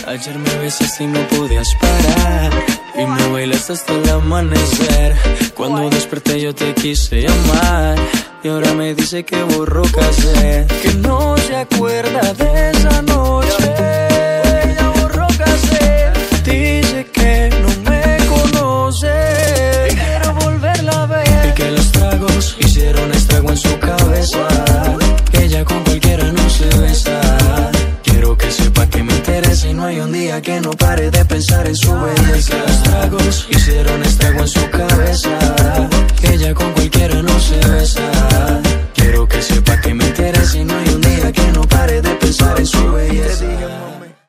Ayer me besaste y no podías parar y me bailaste hasta el amanecer. Cuando desperté yo te quise llamar y ahora me dice que borró cassette, que no se acuerda de esa noche. Ya borró cassette. Dice que no me conoce, que quiero volverla a ver y que los tragos hicieron estrago en su cabeza, que ella con cualquiera no se besa. Quiero que sepa que me interesa y no hay un día que no pare de pensar en su belleza. Los tragos